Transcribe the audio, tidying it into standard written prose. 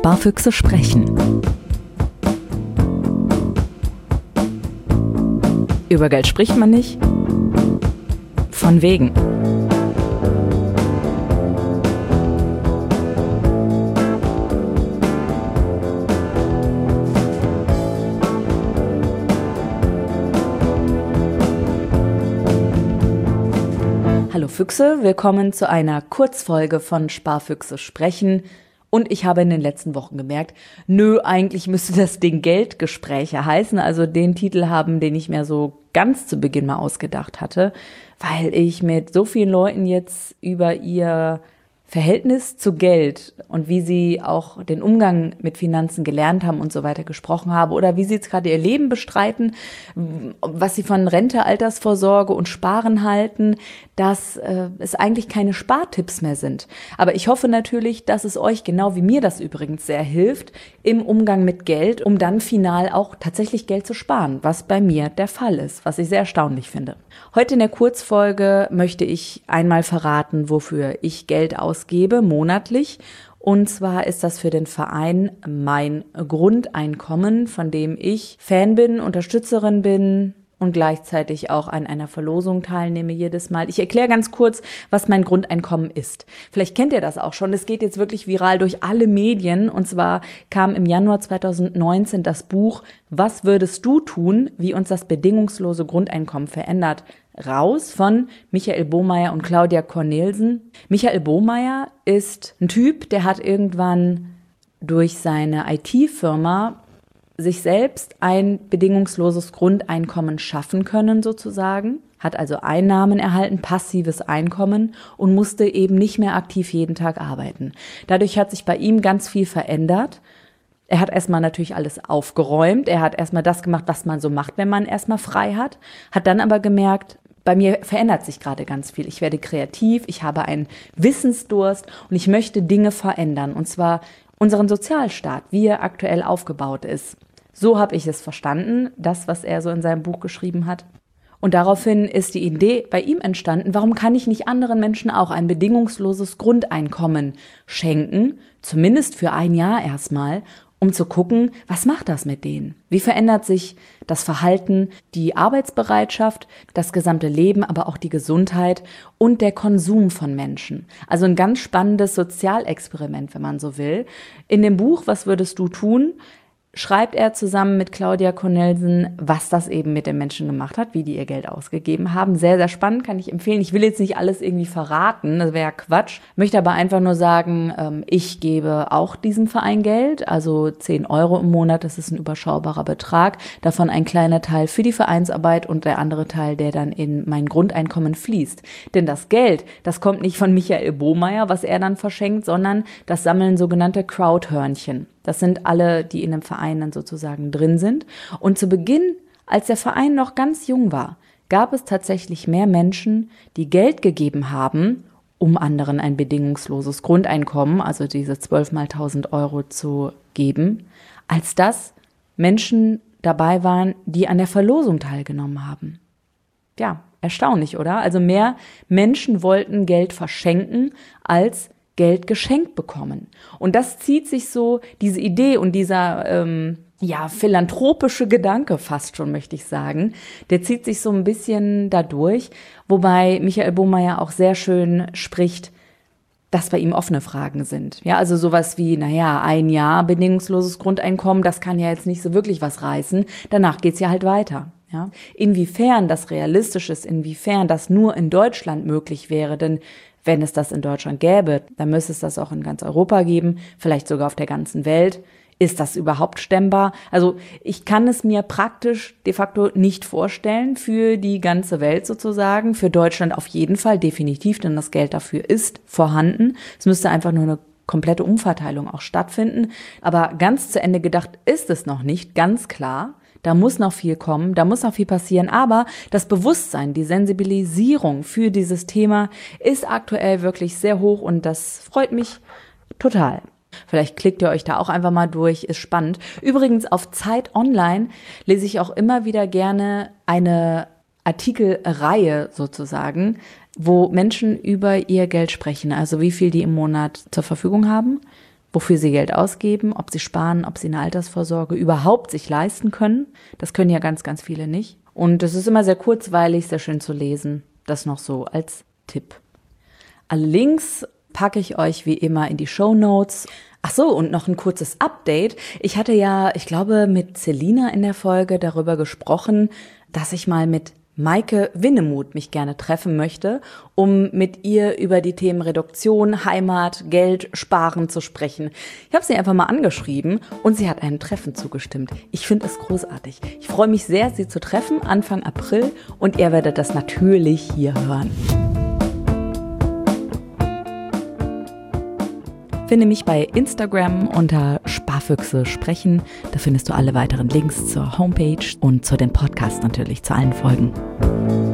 Sparfüchse sprechen. Über Geld spricht man nicht? Von wegen. Hallo Füchse, willkommen zu einer Kurzfolge von Sparfüchse sprechen. Und ich habe in den letzten Wochen gemerkt, eigentlich müsste das Ding Geldgespräche heißen, also den Titel haben, den ich mir so ganz zu Beginn mal ausgedacht hatte, weil ich mit so vielen Leuten jetzt über ihr Verhältnis zu Geld und wie sie auch den Umgang mit Finanzen gelernt haben und so weiter gesprochen habe oder wie sie jetzt gerade ihr Leben bestreiten, was sie von Rente, Altersvorsorge und Sparen halten, dass es eigentlich keine Spartipps mehr sind. Aber ich hoffe natürlich, dass es euch, genau wie mir das übrigens sehr hilft, im Umgang mit Geld, um dann final auch tatsächlich Geld zu sparen, was bei mir der Fall ist, was ich sehr erstaunlich finde. Heute in der Kurzfolge möchte ich einmal verraten, wofür ich Geld ausgebe, monatlich. Und zwar ist das für den Verein mein Grundeinkommen, von dem ich Fan bin, Unterstützerin bin und gleichzeitig auch an einer Verlosung teilnehme jedes Mal. Ich erkläre ganz kurz, was mein Grundeinkommen ist. Vielleicht kennt ihr das auch schon. Es geht jetzt wirklich viral durch alle Medien. Und zwar kam im Januar 2019 das Buch "Was würdest du tun? Wie uns das bedingungslose Grundeinkommen verändert" raus von Michael Bohmeier und Claudia Cornelsen. Michael Bohmeier ist ein Typ, der hat irgendwann durch seine IT-Firma sich selbst ein bedingungsloses Grundeinkommen schaffen können sozusagen, hat also Einnahmen erhalten, passives Einkommen und musste eben nicht mehr aktiv jeden Tag arbeiten. Dadurch hat sich bei ihm ganz viel verändert. Er hat erstmal natürlich alles aufgeräumt, er hat erstmal das gemacht, was man so macht, wenn man erstmal frei hat dann aber gemerkt, bei mir verändert sich gerade ganz viel. Ich werde kreativ, ich habe einen Wissensdurst und ich möchte Dinge verändern. Und zwar unseren Sozialstaat, wie er aktuell aufgebaut ist. So habe ich es verstanden, das, was er so in seinem Buch geschrieben hat. Und daraufhin ist die Idee bei ihm entstanden, warum kann ich nicht anderen Menschen auch ein bedingungsloses Grundeinkommen schenken, zumindest für ein Jahr erstmal, um zu gucken, was macht das mit denen? Wie verändert sich das Verhalten, die Arbeitsbereitschaft, das gesamte Leben, aber auch die Gesundheit und der Konsum von Menschen? Also ein ganz spannendes Sozialexperiment, wenn man so will. In dem Buch "Was würdest du tun?" schreibt er zusammen mit Claudia Cornelsen, was das eben mit den Menschen gemacht hat, wie die ihr Geld ausgegeben haben. Sehr, sehr spannend, kann ich empfehlen. Ich will jetzt nicht alles irgendwie verraten, das wäre ja Quatsch. Möchte aber einfach nur sagen, ich gebe auch diesem Verein Geld, also 10 Euro im Monat, das ist ein überschaubarer Betrag. Davon ein kleiner Teil für die Vereinsarbeit und der andere Teil, der dann in mein Grundeinkommen fließt. Denn das Geld, das kommt nicht von Michael Bohmeier, was er dann verschenkt, sondern das sammeln sogenannte Crowdhörnchen. Das sind alle, die in dem Verein dann sozusagen drin sind. Und zu Beginn, als der Verein noch ganz jung war, gab es tatsächlich mehr Menschen, die Geld gegeben haben, um anderen ein bedingungsloses Grundeinkommen, also diese 12 mal 1.000 Euro zu geben, als dass Menschen dabei waren, die an der Verlosung teilgenommen haben. Ja, erstaunlich, oder? Also mehr Menschen wollten Geld verschenken, als Geld geschenkt bekommen. Und das zieht sich so, diese Idee und dieser philanthropische Gedanke fast schon, möchte ich sagen, der zieht sich so ein bisschen dadurch, wobei Michael Bohmeier auch sehr schön spricht, dass bei ihm offene Fragen sind. Ja, also sowas wie, ein Jahr bedingungsloses Grundeinkommen, das kann ja jetzt nicht so wirklich was reißen, danach geht's ja halt weiter. Ja, inwiefern das realistisch ist, inwiefern das nur in Deutschland möglich wäre, denn wenn es das in Deutschland gäbe, dann müsste es das auch in ganz Europa geben, vielleicht sogar auf der ganzen Welt. Ist das überhaupt stemmbar? Also ich kann es mir praktisch de facto nicht vorstellen für die ganze Welt sozusagen, für Deutschland auf jeden Fall definitiv, denn das Geld dafür ist vorhanden. Es müsste einfach nur eine komplette Umverteilung auch stattfinden. Aber ganz zu Ende gedacht ist es noch nicht, ganz klar. Da muss noch viel kommen, da muss noch viel passieren, aber das Bewusstsein, die Sensibilisierung für dieses Thema ist aktuell wirklich sehr hoch und das freut mich total. Vielleicht klickt ihr euch da auch einfach mal durch, ist spannend. Übrigens auf Zeit Online lese ich auch immer wieder gerne eine Artikelreihe sozusagen, wo Menschen über ihr Geld sprechen, also wie viel die im Monat zur Verfügung haben, wofür sie Geld ausgeben, ob sie sparen, ob sie eine Altersvorsorge überhaupt sich leisten können. Das können ja ganz, ganz viele nicht. Und es ist immer sehr kurzweilig, sehr schön zu lesen. Das noch so als Tipp. Alle Links packe ich euch wie immer in die Shownotes. Ach so, und noch ein kurzes Update. Ich hatte ja, ich glaube, mit Selina in der Folge darüber gesprochen, dass ich mal mit Maike Winnemuth mich gerne treffen möchte, um mit ihr über die Themen Reduktion, Heimat, Geld, Sparen zu sprechen. Ich habe sie einfach mal angeschrieben und sie hat einem Treffen zugestimmt. Ich finde es großartig. Ich freue mich sehr, sie zu treffen, Anfang April, und ihr werdet das natürlich hier hören. Finde mich bei Instagram unter Sparfüchse sprechen. Da findest du alle weiteren Links zur Homepage und zu dem Podcast natürlich, zu allen Folgen.